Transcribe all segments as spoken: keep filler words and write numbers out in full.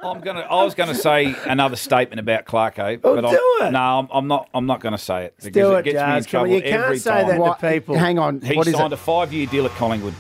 I'm gonna. I was gonna say another statement about Clarko, Oh, but do I'm, it. no, I'm, I'm not. I'm not going to say it because Do it it, gets me in Jazz. Come on, trouble you can't every say time. that What? to people. Hang on. He what is signed it? a five-year deal at Collingwood.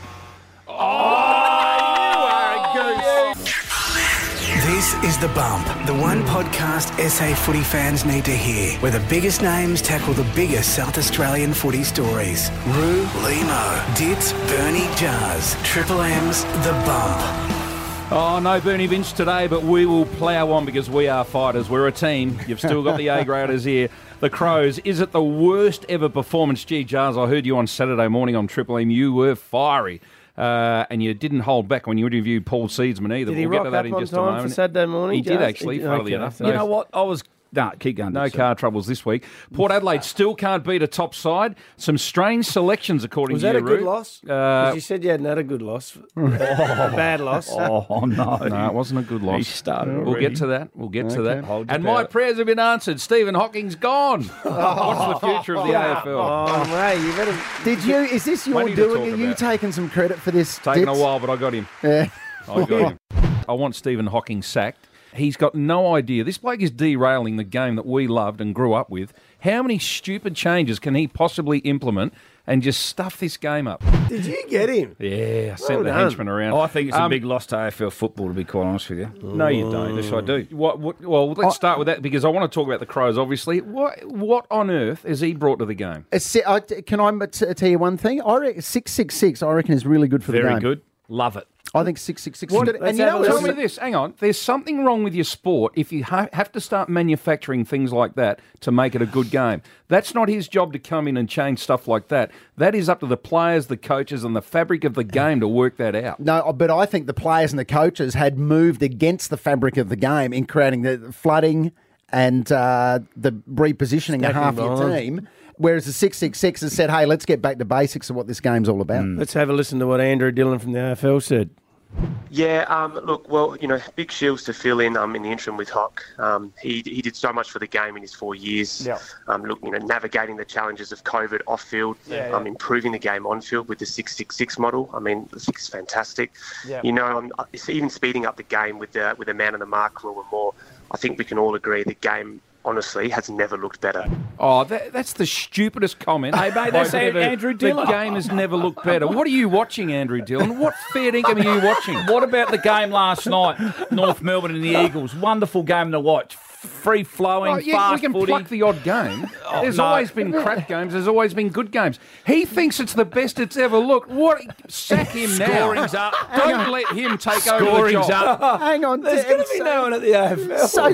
This is The Bump, the one podcast S A footy fans need to hear, where the biggest names tackle the biggest South Australian footy stories. Roo, Limo, Dits, Bernie, Jazz, Triple M's The Bump. Oh, no Bernie Vince today, but we will plough on because we are fighters. We're a team. You've still got the A-graders here. The Crows. Is it the worst ever performance? Gee, Jazz, I heard you on Saturday morning on Triple M. You were fiery. Uh, and you didn't hold back when you interviewed Paul Seedsman either. Did he we'll rock get to that up in on just a time moment. for Saturday morning, He did Jazz? actually, He did- funnily okay. enough. You You know what? I was. No, keep going. No car troubles this week. Port Adelaide still can't beat a top side. Some strange selections, according Was to that you, a good Roo. loss? Uh, 'Cause you said you hadn't had a good loss. a bad loss. Oh no! no, it wasn't a good loss. He started We'll already. get to that. We'll get to that. Hold your And my beer. prayers have been answered. Stephen Hawking's gone. What's the future of the A F L? Oh, mate, you better... Did you? Is this your Plenty to doing? talk Are you about. taking some credit for this? Taking a Dits? while, but I got him. Yeah. I got him. I want Stephen Hawking sacked. He's got no idea. This bloke is derailing the game that we loved and grew up with. How many stupid changes can he possibly implement and just stuff this game up? Did you get him? Yeah, I sent Well the done. henchman around. I think it's a Um, big loss to A F L football, to be quite honest with you. No, you don't. Yes, I do. What, what, well, let's start with that because I want to talk about the Crows, obviously. What what on earth has he brought to the game? Uh, si- I- Can I t- tell you one thing? I reckon six six six. I reckon is really good for the Very game. good. Love it. I think six six six. What- And let's you have know a what Tell else? me this. Hang on. There's something wrong with your sport if you ha- have to start manufacturing things like that to make it a good game. That's not his job to come in and change stuff like that. That is up to the players, the coaches, and the fabric of the game to work that out. No, but I think the players and the coaches had moved against the fabric of the game in creating the flooding and uh, the repositioning of Stacking half your behind. team. Whereas the six six six has said, hey, let's get back to basics of what this game's all about. Let's have a listen to what Andrew Dillon from the A F L said. Yeah, um, look, well, you know, big shoes to fill in um, in the interim with Hock. Um, he he did so much for the game in his four years. Yeah. Um, look, you know, navigating the challenges of COVID off field, Yeah, um, yeah. improving the game on field with the six six six model. I mean, I think it's fantastic. Yeah. You know, um, it's even speeding up the game with the with the man on the mark rule and more. I think we can all agree the game, honestly, has never looked better. Oh, that, that's the stupidest comment. Hey, mate, that's I've ever- Andrew Dillon. The game has never looked better. What are you watching, Andrew Dillon? What fair dinkum are you watching? What about the game last night? North Melbourne and the Eagles. Wonderful game to watch. Free flowing, Oh, yeah, fast we can footy. pluck the odd game. There's no. always been crap games. There's always been good games. He thinks it's the best it's ever looked. What? Sack him now. Scoring's up. Don't let him take over the Scoring's job. up. Hang on. There's going to be so- no one at the A F L. So,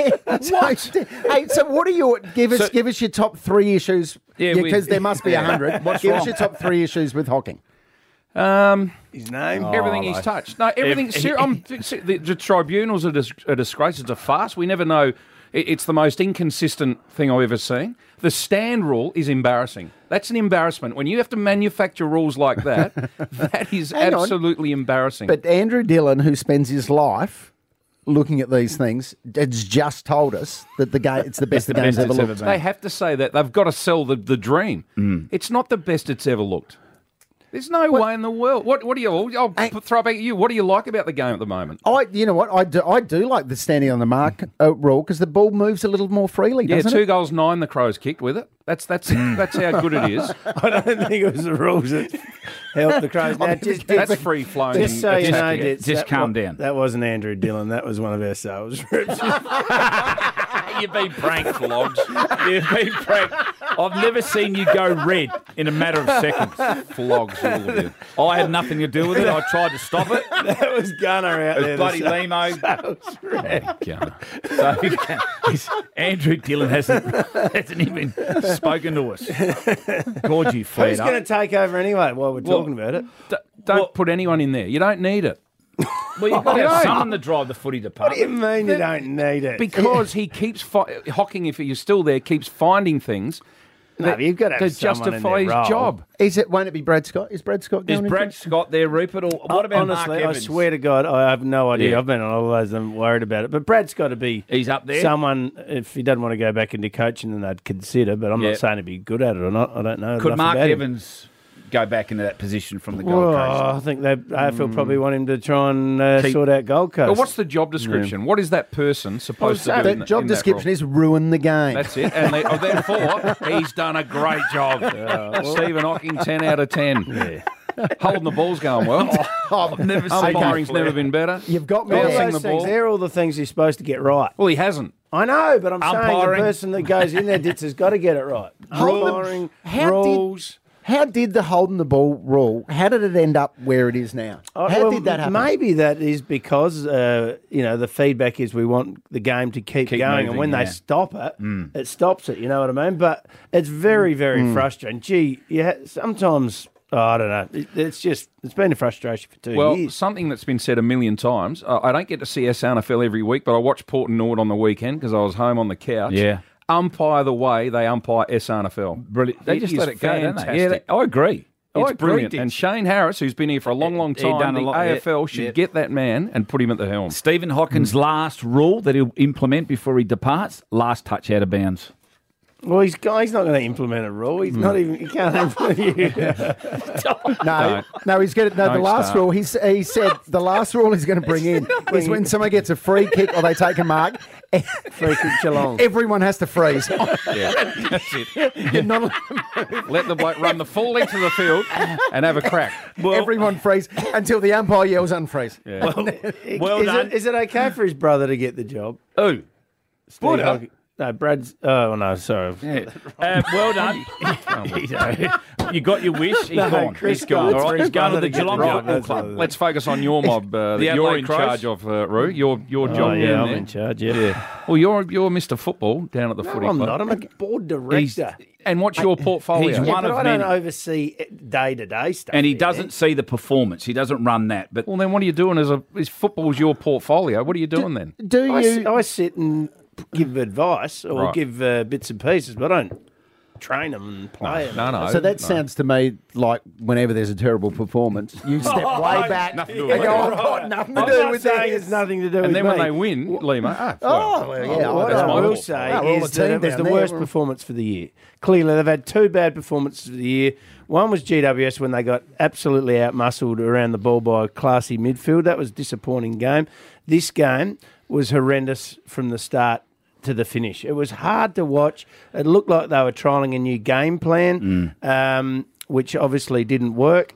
so hey, so what are your give us So- give us your top three issues? Yeah, we- because there must be a hundred. What's Give wrong? us your top three issues with Hawking. Um, His name? everything he's touched. No, everything. ser- I'm, ser- the, the tribunal's a, dis- a disgrace. It's a farce. We never know. It, it's the most inconsistent thing I've ever seen. The stand rule is embarrassing. That's an embarrassment. When you have to manufacture rules like that, that is Hang on. absolutely embarrassing. But Andrew Dillon, who spends his life looking at these things, has just told us that the game it's the best the, the game's best ever it's ever looked. been. They have to say that. They've got to sell the, the dream. It's not the best it's ever looked. There's no way in the world. What What do you? I'll Hey. throw it back at you. What do you like about the game at the moment? I, you know what, I do, I do like the standing on the mark uh, rule because the ball moves a little more freely, Yeah, doesn't two it? goals, nine. The Crows kicked with it. That's that's that's how good it is. I don't think it was the rules that helped the Crows. Now, just, That's free flowing. just so you know, Just- Dits, just that calm wa- down. That wasn't Andrew Dillon. That was one of our sales reps. You've been pranked, Flogs. You've been pranked. I've never seen you go red in a matter of seconds. Flogs all of you. I had nothing to do with it. I tried to stop it. that was Gunner out It there. was bloody the Limo. sales rep. Gunner. So he's- Andrew Dillon hasn't, hasn't even spoken to us. God, you Who's flared going to up. take over anyway while we're talking about it? D- don't Well- put anyone in there. You don't need it. Well, you've got to You have don't. someone to drive the footy What do you department. mean you don't need it? Because he keeps fi- Hawking, if you're still there, keeps finding things No, that, you've got to have to someone in justify their his role. job. Is it? Won't it be Brad Scott? Is Brad Scott Is going Brad into Scott there, Rupert? Or what about Honestly, Mark I Evans? swear to God, I have no idea. Yeah. I've been on all those. I'm worried about it. But Brad's got to be He's up there. someone, if he doesn't want to go back into coaching, then they'd consider. But I'm Yeah. not saying he'd be good at it or not. I don't know. Could enough Mark about him. Evans go back into that position from the Well, Gold Coast? I think they A F L probably want him to try and uh, Keep- sort out Gold Coast. But what's the job description? What is that person supposed to do? The in, job in that description role? is ruin the game. That's it. And they, oh, therefore, he's done a great job. Stephen Hocking, ten out of ten. Yeah. Holding the ball's going well. I've never Umpiring's never been better. You've got me All Bouncing there. those the things, ball. they're all the things he's supposed to get right. Well, he hasn't. I know, but I'm saying Umpiring. the person that goes in there, Ditz, has got to get it right. Umpiring, How rules. did how did the holding the ball rule? How did it end up where it is now? Oh, How well, did that happen? Maybe that is because uh, you know the feedback is we want the game to keep, Keep going, moving, and when yeah. they stop it, it stops it. You know what I mean? But it's very, very frustrating. Gee, yeah, sometimes oh, I don't know. It, it's just it's been a frustration for two Well, years. something that's been said a million times. Uh, I don't get to see S N F L every week, but I watch Port and Nord on the weekend because I was home on the couch. Yeah. Umpire the way they umpire S N F L. Brilliant. They It just is let it go, don't they? fantastic. Yeah, they- I agree. It's I agree, brilliant. Ditch. And Shane Harris, who's been here for a long, long He time, done a the lot, A F L yeah, should yeah. get that man and put him at the helm. Stephen Hawkins' last rule that he'll implement before he departs: last touch out of bounds. Well, he's, he's not going to implement a rule. He's not even. He can't implement. No, no, he's going to. No, the Don't last start. rule. He's, he said the last rule he's going to bring in is when someone gets a free kick or they take a mark, Free kick Geelong. everyone has to freeze. Yeah, that's it. You're not- Let the bloke run the full length of the field and have a crack. everyone freeze until the umpire yells unfreeze. Well is done. It, is it okay for his brother to get the job? Who? Steve Buddha? Hawking- No, Brad's. Oh no, sorry. Yeah. Uh, well done. You got your wish. He's No, gone. Chris He's gone. got All right, his he's going to brother the to get Geelong the job. Football That's Club. what- Let's focus on your mob uh, The that you're Adelaide in Crows? charge of, uh, Roo. Your your job Oh down yeah, I'm there. in charge. Yeah. Well, you're you're Mister Football down at the No, footy I'm club. not. I'm a board He's- director. and what's your portfolio? he's Yeah, one but of I don't many. oversee day to day stuff. And he here. doesn't see the performance. He doesn't run that. But Well, then what are you doing as a is football's your portfolio? What are you doing then? Do I, you? s- I sit and give advice or Right. give uh, bits and pieces, but I don't train them and play them. No, no. So that no. sounds to me like whenever there's a terrible performance, you step way back Nothing to do and with go, it. "I've got nothing to I'm do not with saying this." it's nothing to do with And then me. when they win, Lima. Ah, Oh, well, well, yeah, what that's I my will fault. say Well, all is the that team it was down the there worst were- performance for the year. Clearly, they've had two bad performances of the year. One was G W S when they got absolutely outmuscled around the ball by a classy midfield. That was a disappointing game. This game was horrendous from the start to the finish. It was hard to watch. It looked like they were trialling a new game plan, um, which obviously didn't work,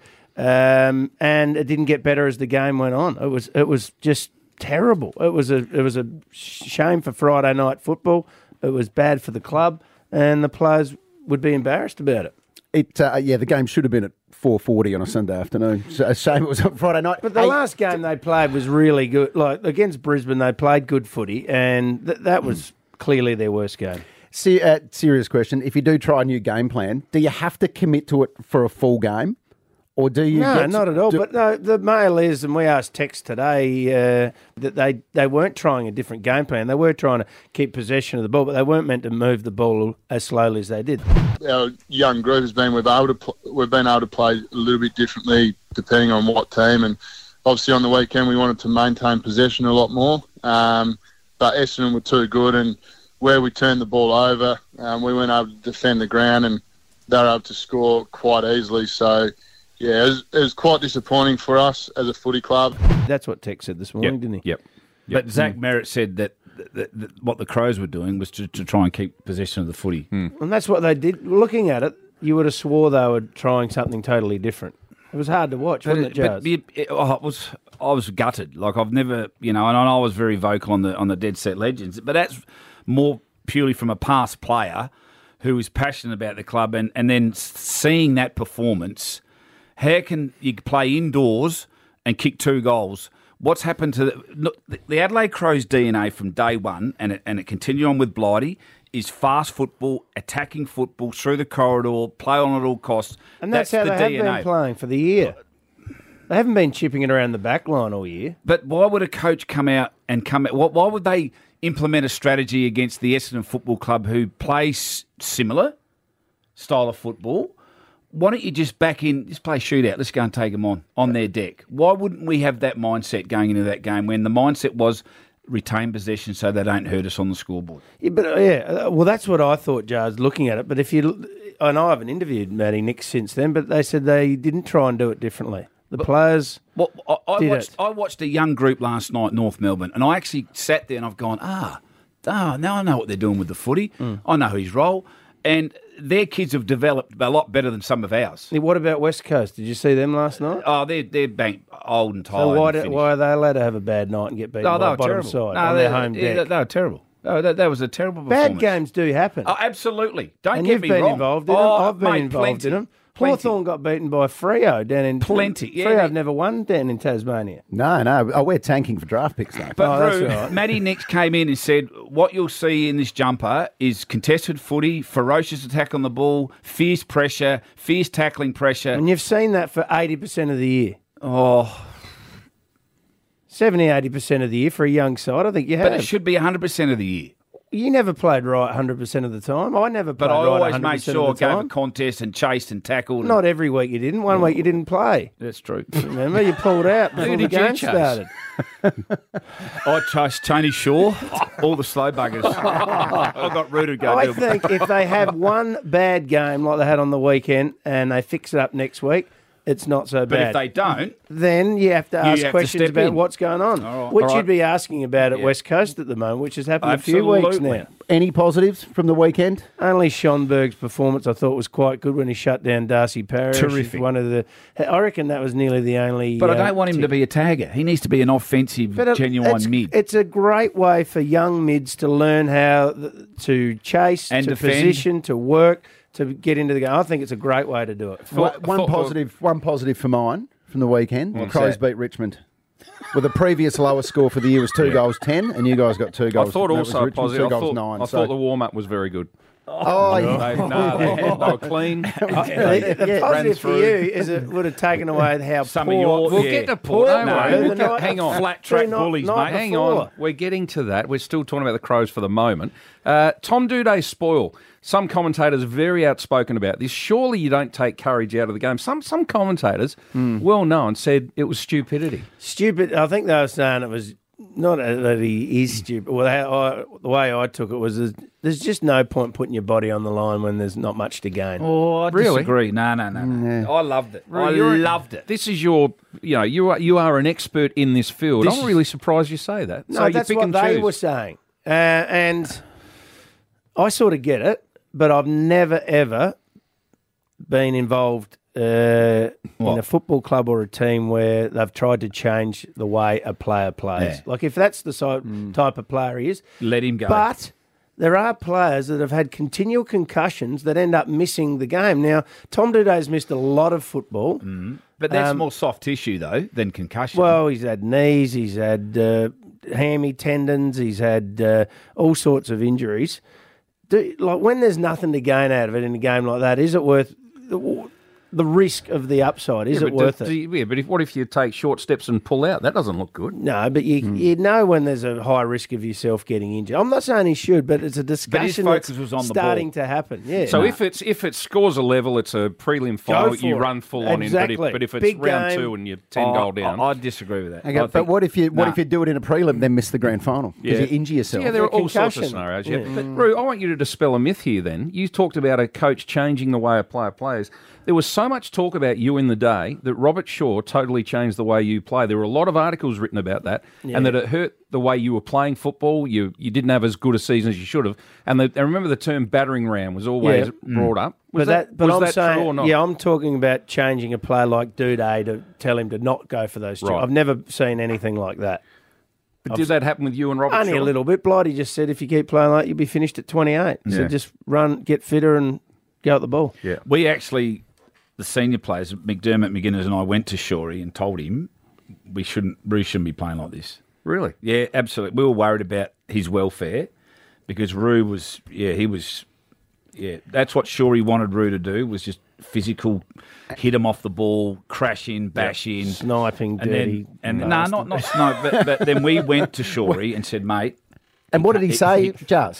um, and it didn't get better as the game went on. It was it was just terrible. It was a it was a shame for Friday night football. It was bad for the club, and the players would be embarrassed about it. It, uh, yeah, the game should have been at four forty on a Sunday afternoon. So a shame it was on Friday night. But the Hey, last game they played was really good. Like against Brisbane, they played good footy, and th- that was clearly their worst game. se- uh, serious question: if you do try a new game plan, do you have to commit to it for a full game, or do you? No, get- not at all. do- But no, the mail is, and we asked Tex today uh, that they, they weren't trying a different game plan. They were trying to keep possession of the ball, but they weren't meant to move the ball as slowly as they did. Our young group has been we've able to pl- we've been able to play a little bit differently depending on what team, and obviously on the weekend we wanted to maintain possession a lot more. Um, but Essendon were too good, and where we turned the ball over, um, we weren't able to defend the ground, and they were able to score quite easily. So yeah, it was, it was quite disappointing for us as a footy club. That's what Tex said this morning, didn't he? Yep. but Zach Merritt said that, that, that what the Crows were doing was to, to try and keep possession of the footy. And that's what they did. Looking at it, you would have swore they were trying something totally different. It was hard to watch, wasn't it, Jazz? But it, it, oh, it was, I was gutted. Like I've never, you know, and I was very vocal on the on the Dead Set Legends, but that's more purely from a past player who is passionate about the club, and, and then seeing that performance. How can you play indoors and kick two goals? What's happened to the, the Adelaide Crows D N A from day one, and it, and it continued on with Blighty, is fast football, attacking football, through the corridor, play on at all costs. and that's, how the they D have N A. been playing for the year. They haven't been chipping it around the back line all year. But why would a coach come out and come out? Why, why would they implement a strategy against the Essendon Football Club who plays similar style of football? Why don't you just back in, just play shootout, let's go and take them on, on their deck? Why wouldn't we have that mindset going into that game when the mindset was retain possession so they don't hurt us on the scoreboard. Yeah, but uh, yeah, uh, well, that's what I thought, Jars, looking at it. But if you, and I haven't interviewed Matty Nix since then, but they said they didn't try and do it differently. The players. Well, I, I did watched it. I watched a young group last night, North Melbourne, and I actually sat there and I've gone, ah, ah, now I know what they're doing with the footy. Mm. I know his role, and their kids have developed a lot better than some of ours. Yeah, what about West Coast? Did you see them last night? Oh, they're they're bang, old and tired. So why, and do, finished. why are they allowed to have a bad night and get beaten Oh, by they the were bottom terrible. side No, on they, their home yeah, deck? they were terrible. Oh, that, that was a terrible Bad performance. games do happen. Oh, absolutely. Don't and get you've me been wrong. involved in oh, them. I've been mate, involved plenty, in them. plenty. Hawthorn got beaten by Freo down in Plenty, yeah, Freo they- have never won down in Tasmania. No, no. Oh, we're tanking for draft picks now. But Oh, that's Roo, right. Matty Nix came in and said, what you'll see in this jumper is contested footy, ferocious attack on the ball, fierce pressure, fierce tackling pressure. And you've seen that for eighty percent of the year. Oh, seventy, eighty percent of the year for a young side. I think you have. but it should be one hundred percent of the year. You never played right one hundred percent of the time. I never played But I right always one hundred made percent sure I of the gave a time. contest and chased and tackled. and- Not every week you didn't. One week you didn't play. That's true. Remember, you pulled out before the did you game chase? started. I chased Tony Shaw, all the slow buggers. I got Roo to go I do it. think if they have one bad game like they had on the weekend and they fix it up next week, it's not so But bad. if they don't, then you have to ask have to questions step about in. what's going on, All right. which All right. you'd be asking about at Yeah. West Coast at the moment, which has happened a few weeks Absolutely. now. Any positives from the weekend? Only Schonberg's performance I thought was quite good when he shut down Darcy Parish. He's Terrific. One of the, I reckon that was nearly the only. but I uh, don't want him to be a tagger. He needs to be an offensive, But it- genuine it's, mid. It's a great way for young mids to learn how th- to chase, And to defend. position, to work, to get into the game. I think it's a great way to do it. One, thought- one thought- positive, one positive for mine from the weekend. The What's Crows that? beat Richmond. Well, the previous lowest score for the year was two goals ten, and you guys got two I goals. thought no, it was also Richmond, positive. two I goals thought, nine. I so- thought the warm up was very good. oh, yeah. They, no, they, they were clean. the the Yeah. positive Ran for through. you is it would have taken away how Some poor. of your We'll yeah. get to Port. Don't No, worry. the We'll get- night- hang on. Flat track Three night- bullies, night mate. Hang before. on. We're getting to that. We're still talking about the Crows for the moment. Uh, Tom Duday's spoil. Some commentators are very outspoken about this. Surely you don't take courage out of the game. Some some commentators, well known, said it was stupidity. Stupid. I think they were saying it was not that he is stupid. Well, how I, the way I took it was there's, there's just no point putting your body on the line when there's not much to gain. Oh, I Really? disagree. No, no, no. no. I loved it. I You're- loved it. This is your, you know, you are you are an expert in this field. This I'm is- really surprised you say that. No, so you that's pick what and they choose. were saying, uh, and I sort of get it, but I've never ever been involved uh, in What? a football club or a team where they've tried to change the way a player plays. Yeah. Like if that's the si- type of player he is, Let him go. but there are players that have had continual concussions that end up missing the game. Now, Tom Duday's missed a lot of football. but that's um, more soft tissue, though, than concussion. Well, he's had knees, he's had uh, hammy tendons, he's had uh, all sorts of injuries. Do, like when there's nothing to gain out of it in a game like that, is it worth the, the risk of the upside? Is Yeah, it but worth do- it? do you- yeah, but if, what if you take short steps and pull out? That doesn't look good. No, but you you know when there's a high risk of yourself getting injured. I'm not saying he should, but it's a discussion focus that's was on the starting ball. to happen. Yeah. So if it's if it scores a level, it's a prelim final. for You it. run full on Exactly. in. But if, but if it's Big round game. two and you're ten I, goal down, I, I disagree with that. Okay, I but think- what if you what Nah. if you do it in a prelim, then miss the grand final because Yeah. you injure yourself? yeah, there are Yeah, all sorts of concussion. scenarios. Yeah. Yeah. But Roo, I want you to dispel a myth here. Then you talked about a coach changing the way a player plays. There was so much talk about you in the day that Robert Shaw totally changed the way you play. There were a lot of articles written about that, and that it hurt the way you were playing football. You you didn't have as good a season as you should have. And the, I remember the term battering ram was always Yeah. brought up. Was but that, but was I'm that saying, true or not? yeah, I'm talking about changing a player like Duday to tell him to not go for those. Two. Right. I've never seen anything like that. But did that happen with you and Robert Only Shaw? a little bit. Blighty just said if you keep playing like that, you'll be finished at twenty-eight. So Yeah. just run, get fitter, and go at the ball. Yeah. We actually, the senior players, McDermott, McGuinness, and I went to Shorey and told him we shouldn't, Roo shouldn't be playing like this. Really? Yeah, absolutely. We were worried about his welfare because Roo was, yeah, he was, yeah. That's what Shorey wanted Roo to do was just physical, hit him off the ball, crash in, bash in, Sniping, and dirty. then and no, bastard. not not snow, but, but then we went to Shorey and said, mate, And what did he He- say, he- Jazz?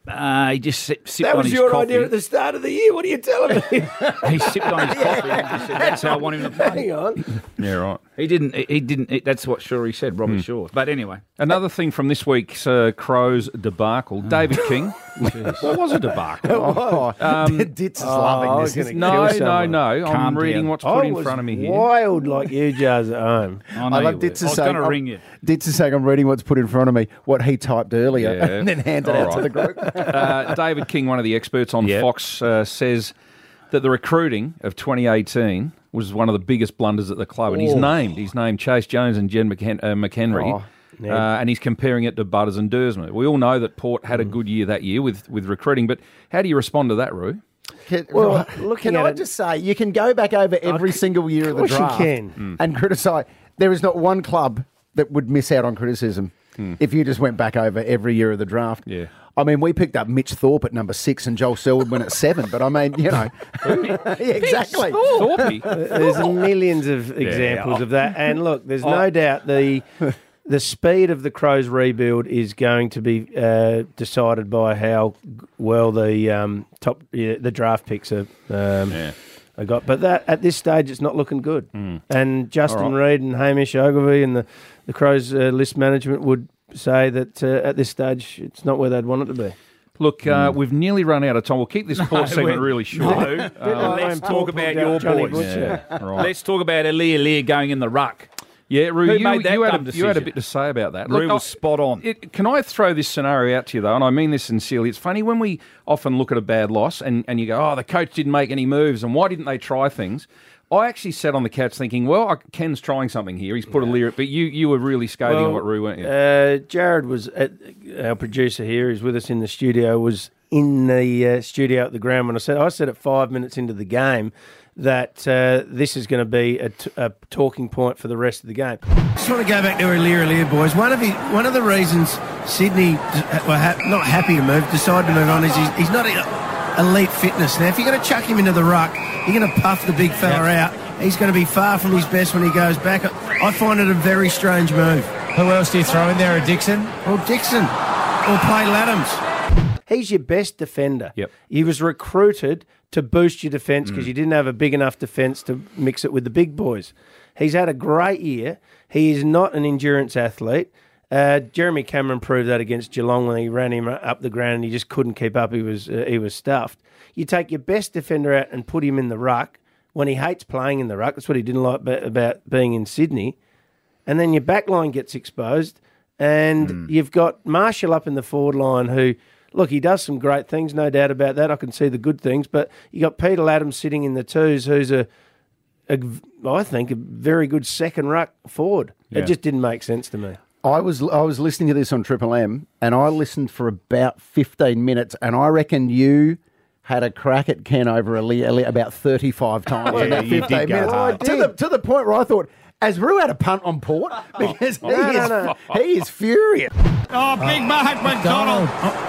Uh, he just sipped, sipped That on was his your coffee. idea at the start of the year. What are you telling me? He sipped on his coffee and just said, "That's how I want him to play." Hang on. Yeah, right. He didn't. He didn't. He, that's what Shorey said, Robbie Mm. Shaw. But anyway, Another thing from this week's uh, Crows debacle, David King. What was a debacle? Oh, Um, Ditz is oh, I loving was this. gonna isn't he? No, Kill no, someone. no. I'm Calm reading down. what's I put in was front of me here. wild like you, Jars, at home. I, know I you love were. Ditz I is was saying, going to ring you. Ditz is saying, I'm reading what's put in front of me, what he typed earlier, Yeah. and then handed All out to right. the group. Uh, David King, one of the experts on Yep. Fox, uh, says that the recruiting of twenty eighteen was one of the biggest blunders at the club. And he's Oh. named. He's named Chase Jones and Jen McHen- uh, McHenry. Oh, uh, and he's comparing it to Butters and Dersma. We all know that Port had a good year that year with, with recruiting. But how do you respond to that, Roo? Can, Well, looking can at I it- just say, you can go back over every c- single year of the course you draft can. and criticise. There is not one club that would miss out on criticism if you just went back over every year of the draft. Yeah. I mean, we picked up Mitch Thorpe at number six and Joel Selwood at seven, but I mean, you know. yeah, exactly. Thorpe. There's millions of examples of that. And look, there's no doubt the the speed of the Crows rebuild is going to be uh, decided by how well the um, top yeah, the draft picks are. Um, Yeah. I got, but that at this stage it's not looking good. And Justin All right. Reid and Hamish Ogilvie and the the Crows uh, list management would say that uh, at this stage it's not where they'd want it to be. Look, uh, we've nearly run out of time. We'll keep this Port segment we- really short. No. Uh, Let's Paul talk about pulled your out Johnny boys. Butcher. yeah, right. Let's talk about Alia Lear going in the ruck. Yeah, Roo, Who you, made that you, had dumb a, you had a decision? bit to say about that. Roo I- was spot on. It, can I throw this scenario out to you, though? And I mean this sincerely. It's funny when we often look at a bad loss and, and you go, oh, the coach didn't make any moves, and why didn't they try things? I actually sat on the couch thinking, well, I- Ken's trying something here. He's put a lyric, but you, you were really scathing Well, at what Roo, weren't you? Uh, Jared was at, our producer here, who's with us in the studio, was in the uh, studio at the ground when I said I said at five minutes into the game that uh, this is going to be a, t- a talking point for the rest of the game. Just want to go back to Alia Alia, boys. One of the one of the reasons Sydney were ha- not happy to move, decided to move on, is he's, he's not a, elite fitness. Now, if you're going to chuck him into the ruck, you're going to puff the big fella out. He's going to be far from his best when he goes back. I find it a very strange move. Who else do you throw in there? A Dixon? Or Dixon, or play Laddams. He's your best defender. Yep. He was recruited to boost your defence because you didn't have a big enough defence to mix it with the big boys. He's had a great year. He is not an endurance athlete. Uh, Jeremy Cameron proved that against Geelong when he ran him up the ground and he just couldn't keep up. He was uh, he was stuffed. You take your best defender out and put him in the ruck when he hates playing in the ruck. That's what he didn't like be- about being in Sydney. And then your back line gets exposed and Mm. you've got Marshall up in the forward line who... Look, he does some great things, no doubt about that. I can see the good things, but you got Peter Laddams sitting in the twos, who's a, a I think, a very good second ruck forward. Yeah. It just didn't make sense to me. I was I was listening to this on Triple M, and I listened for about fifteen minutes, and I reckon you had a crack at Ken over Alia Alia about thirty-five times in that you did fifteen go minutes. hard. To the to the point where I thought, has Roo had a punt on Port? Because he, no, is, no. he is furious. Oh, Big Mark McDonald.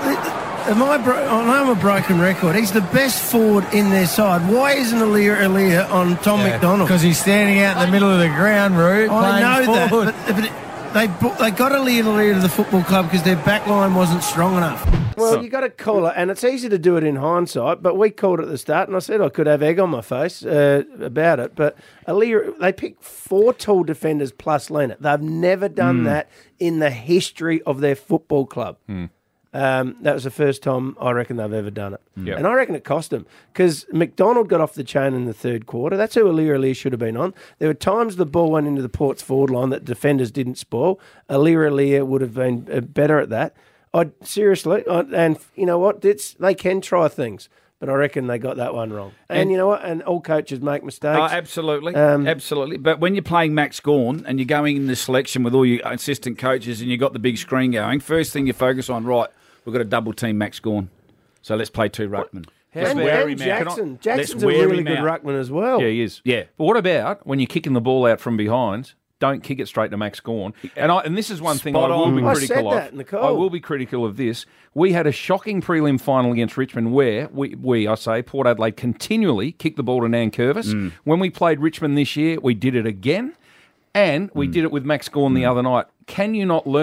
Am I, bro- I know I'm a broken record. He's the best forward in their side. Why isn't Alia Alia on Tom McDonald? Because he's standing out in the middle of the ground, Roo, I playing know forward. that, but, but it- they brought- they got Alia Alia to the football club because their back line wasn't strong enough. Well, you got to call it, and it's easy to do it in hindsight, but we called it at the start, and I said I could have egg on my face uh, about it, but Alia, they picked four tall defenders plus Leonard. They've never done that in the history of their football club. Um, that was the first time I reckon they've ever done it. Yep. And I reckon it cost them because McDonald got off the chain in the third quarter. That's who Alia Alia should have been on. There were times the ball went into the Port's forward line that defenders didn't spoil. Alia Alia would have been uh, better at that. I seriously, I, and you know what? It's, they can try things, but I reckon they got that one wrong. And, And- you know what? And all coaches make mistakes. Oh, absolutely, Um, absolutely. But when you're playing Max Gawn and you're going in the selection with all your assistant coaches and you've got the big screen going, first thing you focus on, right, we've got to double team Max Gawn. So let's play two ruckmen. Let's and, wear and him out. Jackson. Let's Jackson's a wear really him good out. ruckman as well. Yeah, he is. Yeah. But what about when you're kicking the ball out from behind? Don't kick it straight to Max Gawn. And I, and this is one thing I Spot will on. be I critical said of. that, Nicole. I will be critical of this. We had a shocking prelim final against Richmond where we, we I say, Port Adelaide continually kicked the ball to Nankervis. Mm. When we played Richmond this year, we did it again. And we Mm. did it with Max Gawn the other night. Can you not learn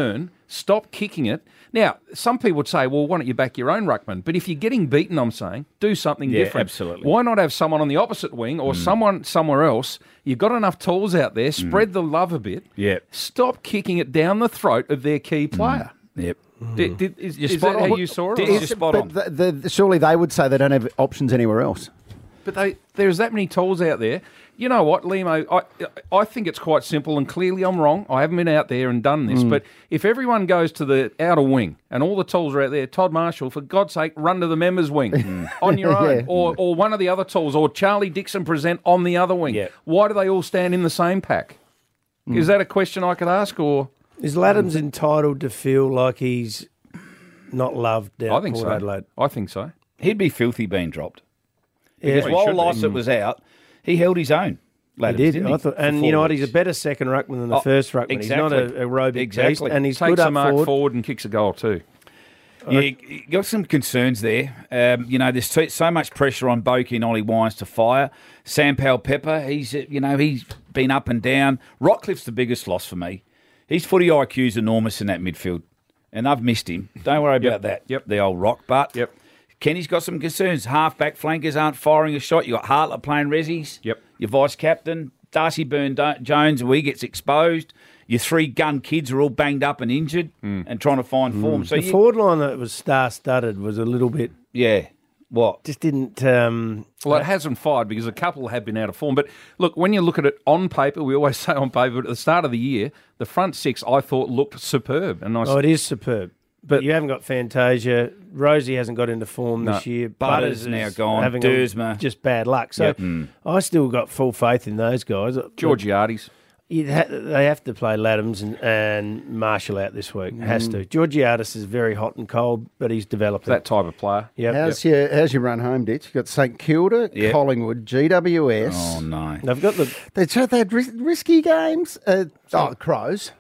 Stop kicking it. Now, some people would say, well, why don't you back your own ruckman? But if you're getting beaten, I'm saying, do something Yeah, different. absolutely. Why not have someone on the opposite wing or someone somewhere else? You've got enough tools out there. Spread the love a bit. Yeah. Stop kicking it down the throat of their key player. Yep. Did, did, is You're is spot that how on. you saw it? Did- or You're not? spot but on. the, the, surely they would say they don't have options anywhere else. But they, there's that many tools out there. You know what, Limo? I, I think it's quite simple, and clearly I'm wrong. I haven't been out there and done this. But if everyone goes to the outer wing and all the tools are out there, Todd Marshall, for God's sake, run to the members' wing on your own, Yeah. or or one of the other tools, or Charlie Dixon present on the other wing. Yeah. Why do they all stand in the same pack? Is that a question I could ask, or Is Laddams entitled to feel like he's not loved down I think Port so. Adelaide? I think so. He'd be filthy being dropped. Yeah, Because he while should be. Lycett was out, he held his own. he Laddams, did. didn't he? I thought, For and four you know what? weeks. He's a better second ruckman than the Oh, first ruckman. He's not exactly. a aerobic Exactly. beast, and he's Takes good a up mark forward. forward and kicks a goal too. Yeah, you got some concerns there. Um, you know, there's so, so much pressure on Boki and Ollie Wines to fire. Sam Powell Pepper, he's uh, you know he's been up and down. Rockcliffe's the biggest loss for me. His footy I Q's enormous in that midfield, and I've missed him. Don't worry Yep, about that. yep. The old Rock, but Yep. Kenny's got some concerns. Half-back flankers aren't firing a shot. You got Hartlett playing resis. Yep. Your vice captain Darcy Byrne Jones, where he gets exposed. Your three gun kids are all banged up and injured and trying to find form. So The you, forward line that was star-studded was a little bit, yeah, what? just didn't. Um, Well, it hasn't fired because a couple have been out of form. But look, when you look at it on paper, we always say on paper, but at the start of the year, the front six I thought looked superb. And I oh, it is superb. But you haven't got Fantasia. Rosie hasn't got into form No. this year. Butters now is gone. having a- Dersma. just bad luck. So Yep. I still got full faith in those guys. Georgiades. You'd ha- they have to play Laddams and, and Marshall out this week. Has to. Georgiades is very hot and cold, but he's developed That type of player. Yep. How's your how's your run home, Ditch? You've got St Kilda, Yep. Collingwood, G W S. Oh, no. They've got the They so they had ris- risky games. Uh, oh, Crows.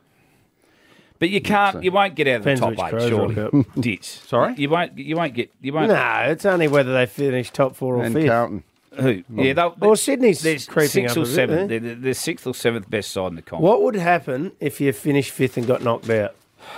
But you can't. You won't get out of the Depends top which eight, Crows surely. World Cup. Ditch. Sorry? You won't. You won't get. You won't. no. It's only whether they finish top four or And fifth. Carlton. Who? Yeah. They'll, Well, Sydney's they're creeping sixth up or a bit, seventh. eh? They're, they're, they're sixth or seventh best side in the comp. What would happen if you finished fifth and got knocked out?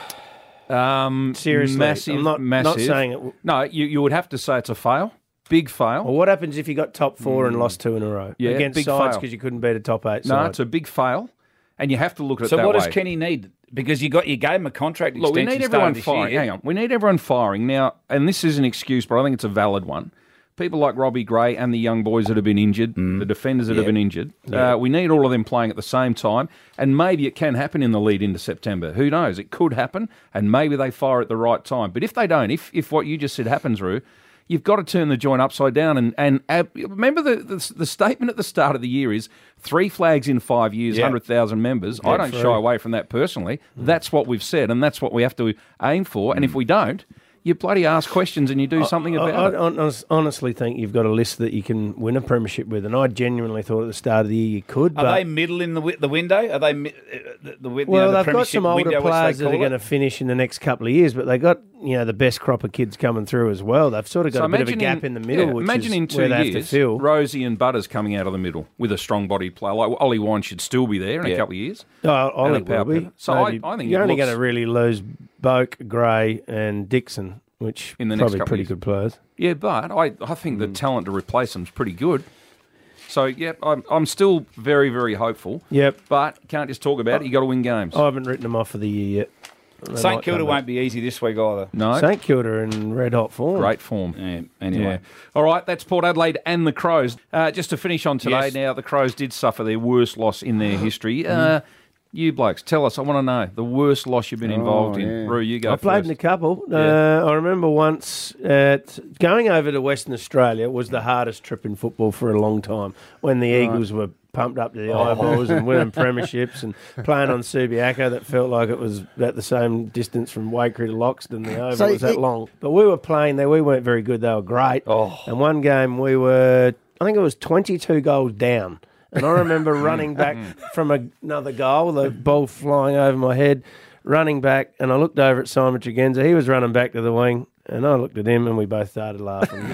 Um, Seriously, massive, I'm not, massive. not saying it. w- No, you, you would have to say it's a fail. Big fail. Well, what happens if you got top four and lost two in a row Yeah, against big sides fail. because you couldn't beat a top eight no, side? it's a big fail. And you have to look at it So that what way. does Kenny need? Because you got you gave him a contract Look, we extension. need starting everyone this firing. year. Hang on. We need everyone firing. Now, and this is an excuse, but I think it's a valid one. People like Robbie Gray and the young boys that have been injured, the defenders that have been injured, uh, we need all of them playing at the same time. And maybe it can happen in the lead into September. Who knows? It could happen, and maybe they fire at the right time. But if they don't, if if what you just said happens, Roo, you've got to turn the joint upside down. And, and ab- remember the, the the statement at the start of the year is three flags in five years, Yeah. one hundred thousand members. I don't shy away from that personally. That's what we've said, and that's what we have to aim for. And if we don't, you bloody ask questions and you do something I, about I, it. I honest- honestly think you've got a list that you can win a premiership with, and I genuinely thought at the start of the year you could. Are but they middle in the wi- the window? Are they mi- uh, the, the, wi- you well, know, the they've got premiership some older window, as they players that are call going to it? finish in the next couple of years, but they got you know the best crop of kids coming through as well. They've sort of got So a bit of a imagine gap in, the middle, yeah, which imagine is in two where they have years, to fill. Rosie and Butters coming out of the middle with a strong body player. Like Ollie Wine should still be there in Yeah. a couple of years. Oh, Ollie and a power will be. pivot. So I- Maybe- I think you're it only looks- going to really lose Boak, Gray, and Dixon, which In the next probably couple of pretty years. good players. Yeah, but I, I think Hmm. the talent to replace them is pretty good. So, yeah, I'm, I'm still very, very hopeful. Yep. But you can't just talk about it. you got to win games. I haven't written them off for the year yet. They Saint might Kilda come won't be easy this week either. no. Saint Kilda in red hot form. Great form. Yeah, anyway. Yeah. All right, that's Port Adelaide and the Crows. Uh, just to finish on today, Yes. now the Crows did suffer their worst loss in their history. Mm-hmm. Uh, you blokes, tell us. I want to know the worst loss you've been involved in. yeah. Roo, you go I played first. in a couple. Yeah. Uh, I remember once at, going over to Western Australia was the hardest trip in football for a long time when the Eagles were pumped up to the Oh. eyeballs and winning premierships and playing on Subiaco that felt like it was at the same distance from Waikerie to Loxton. The oval So was that it- long. But we were playing there. We weren't very good. They were great. Oh. And one game we were, I think it was twenty-two goals down. And I remember running back from a, another goal, the ball flying over my head, running back, and I looked over at Simon Tregenza. He was running back to the wing, and I looked at him, and we both started laughing.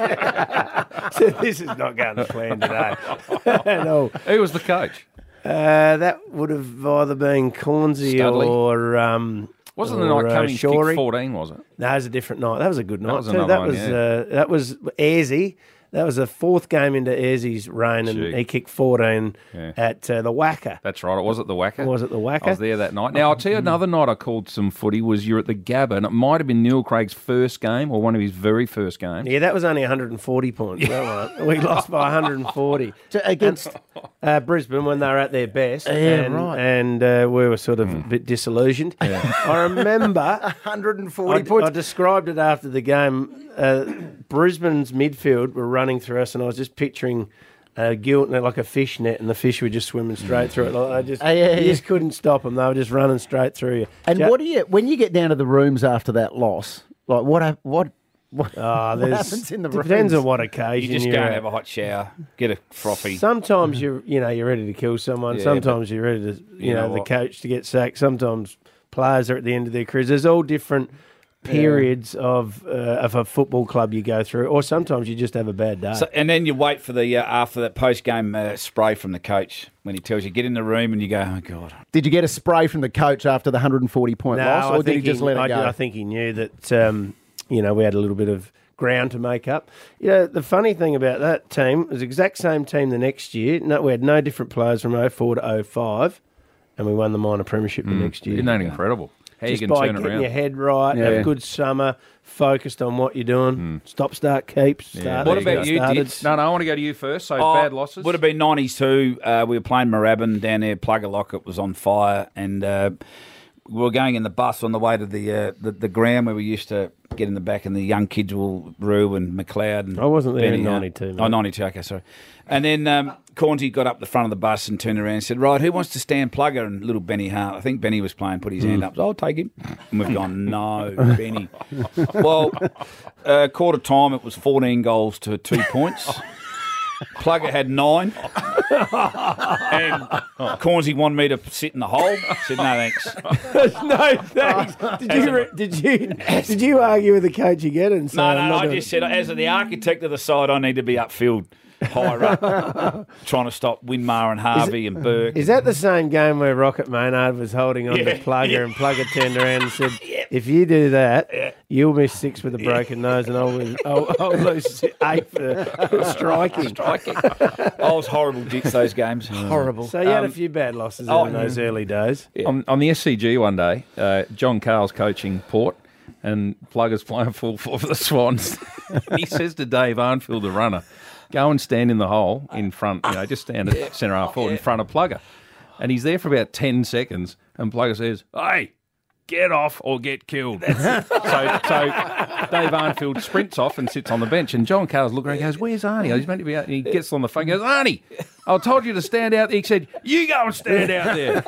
So this is not going to plan today. no, Who was the coach? uh, that would have either been Cornsey Studley. or um, Wasn't the or, night uh, Cummings Shorey. kicked fourteen, was it? No, it was a different night. That was a good night was too. another That one, was yeah. uh, that was Ayresy. That was the fourth game into Ayresy's reign, and Gee. he kicked fourteen Yeah. at uh, the Wacker. That's right. It was at the Wacker. Was it the Wacker? I was there that night. Now, I'll tell you another night I called some footy was you're at the Gabba, and it might have been Neil Craig's first game or one of his very first games. Yeah, that was only one hundred forty points. That one. We lost by one hundred forty So against uh, Brisbane when they were at their best. Yeah, and, right. And uh, we were sort of a bit disillusioned. I remember one hundred forty I, points. I described it after the game. Uh, Brisbane's midfield were running through us, and I was just picturing a gilt net like a fish net, and the fish were just swimming straight through it. Like, I just, Uh, yeah, you yeah. just couldn't stop them. They were just running straight through you. and Ja- what do you when you get down to the rooms after that loss? Like what? hap- What? What, Oh, what there's- happens in the depends rooms? on what You occasion just you're go and at. have a hot shower, get a frothy. Sometimes you're, you know, you're ready to kill someone. Yeah, Sometimes you're ready to, you, you know, know the what? coach to get sacked. Sometimes players are at the end of their careers. There's all different periods of uh, of a football club you go through, or sometimes you just have a bad day. So, and then you wait for the uh, after that post game uh, spray from the coach when he tells you get in the room and you go, oh god. Did you get a spray from the coach after the one hundred forty point no, loss, or I did he think just let it I, go? I think he knew that, um, you know, we had a little bit of ground to make up. You know, the funny thing about that team it was the exact same team the next year. No, we had no different players from oh four to oh five, and we won the minor premiership the next year. Isn't that incredible? How Just you can by turn it getting around. your head right, Yeah. have a good summer, focused on what you're doing. Stop, start, keep. Start, What about you, started. Dits? No, no, I want to go to you first. So Oh, bad losses. Would have been ninety-two. Uh, we were playing Moorabbin down there. Plugger Lockett was on fire, and uh, we were going in the bus on the way to the, uh, the the ground where we used to get in the back, and the young kids were Rue and McLeod. And I wasn't there in Benny, uh, ninety-two, mate. Oh, ninety-two. Okay, sorry. And then um, Cornsey got up the front of the bus and turned around and said, "Right, who wants to stand Plugger?" And little Benny Hart, I think Benny was playing, put his hand up. I'll take him. And we've gone, no, Benny. Well, uh, quarter time, it was fourteen goals to two points. Plugger had nine. And Cornsey wanted me to sit in the hole. I said, no, thanks. No thanks. Did you re- did you did you argue with the coach again and say, No, I'm no, not I doing just said, as the architect of the side, I need to be upfield, higher up, trying to stop Winmar and Harvey and Burke. Is that the same game where Rocket Maynard was holding on Yeah, to Plugger yeah. and Plugger turned around and said, if you do that, you'll miss six with a broken nose and I'll lose, I'll, I'll lose eight for striking. Striking. I was horrible, Dits, those games. Horrible. So you had a Um, few bad losses oh, in those early days. on, on the S C G one day, uh, John Carl's coaching Port, and Plugger's playing full for the Swans. He says to Dave Arnfield, the runner, go and stand in the hole in front, you know, just stand at centre half forward in front of Plugger. And he's there for about ten seconds, and Plugger says, hey, get off or get killed. so, so Dave Arnfield sprints off and sits on the bench, and John Carl's looking around and goes, where's Arnie? He's meant to be out. And he gets on the phone and goes, Arnie, I told you to stand out there. He said, you go and stand out there.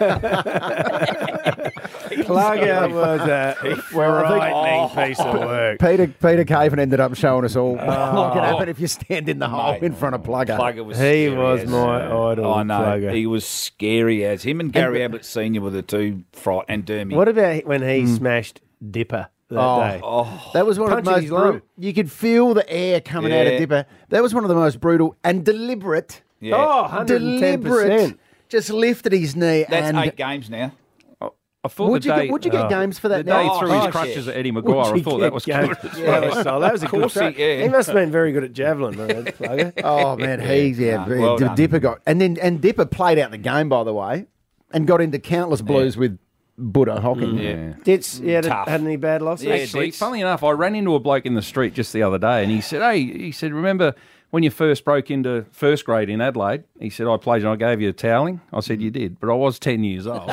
Plugger was a frightening piece of work. Peter Peter Caven ended up showing us all what can happen if you stand in the hole Mate. in front of Plugger. Plugger was He scary was as- my idol, I know. Plugger. He was scary as. Him and Gary Ablett Senior were the two, Fright and Dermy. What about when he smashed Dipper that Oh. day? Oh, That was one of Punching the most his lung. brutal. You could feel the air coming out of Yeah. Dipper. That was one of the most brutal and deliberate. yeah. Oh, one hundred ten Deliberate. percent. Just lifted his knee That's and eight games now. I thought would the you day, get, would you get Oh. games for that the day now? he threw Oh, his crutches yeah. at Eddie Would Maguire, I you thought get that was games? good. Yeah, that was, solid. That was a good course he- crack. yeah. He must have been very good at javelin, man, Plugger. Oh man, he's yeah. Nah, well D- done. Dipper got and then and Dipper played out the game by the way, and got into countless blues with Buddha Hocking. Yeah. Dits, you had, Tough. had any bad losses? Yeah, Actually, Dits. funnily enough, I ran into a bloke in the street just the other day, and he said, "Hey," he said, "remember when you first broke into first grade in Adelaide?" He said, "I played and I gave you a toweling." I said, "You did, but I was ten years old."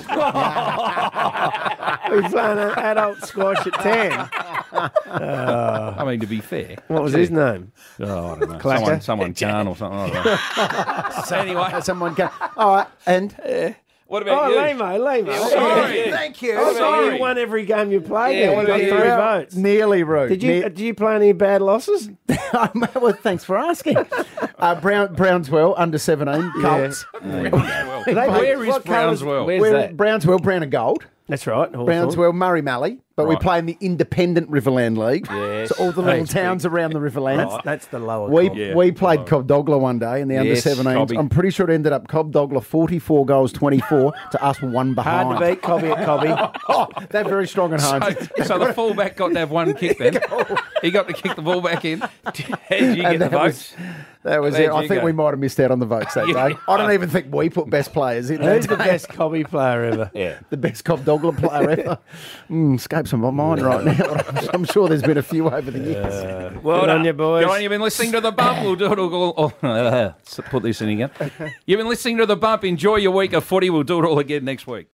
We playing an adult squash at ten. I mean, to be fair, What was his name? oh, I don't know, Clacker? someone, someone can or something. I don't know. So anyway, someone can. All right, and What about Oh, you? Lamo, Lamo. Sorry. thank you. I thought you won every game you played. Yeah, there. what You got about three you? votes. Nearly rude. Did you? Ne- Did you play any bad losses? well, thanks for asking. Uh, Brown, Brownswell, under seventeen, Colts. Well, They- where is what colours- Brownswell? Where's We're that? Brownswell, brown and gold. That's right. Hawthorn. Brownswell, Murray Mallee, but we Right. play in the independent Riverland League. Yes. So all the little Thanks, towns around the Riverlands. That's, that's the lower. We comp. Yeah. we played Cobdogla one day in the under Yes, seventeens. Cobby. I'm pretty sure it ended up Cobdogla forty-four goals twenty-four to us one behind. Hard to beat Cobby at Cobby. Oh, they're very strong at home. So, so the fullback got to have one kick then. He got to kick the ball back in. How did you get And the that was- votes? That was Where'd it. I you think go? we might have missed out on the votes that Yeah. day. I don't even think we put best players in. Who's that the day. best Cobby player ever? Yeah. The best Cobdogla player ever. Mm, escapes on my mind right now. I'm sure there's been a few over the years. Well Good on done. you, boys. Go on, you've been listening to The Bump. We'll do it all. all oh, put this in again. You've been listening to The Bump. Enjoy your week of footy. We'll do it all again next week.